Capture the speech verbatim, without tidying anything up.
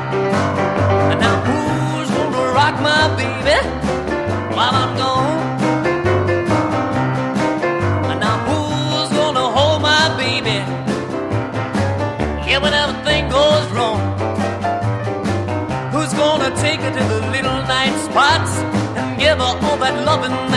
And now who's gonna rock my baby while I'm gone? And now who's gonna hold my baby? Yeah, when everything goes wrong. Who's gonna take her to the little night spots and give her all that loving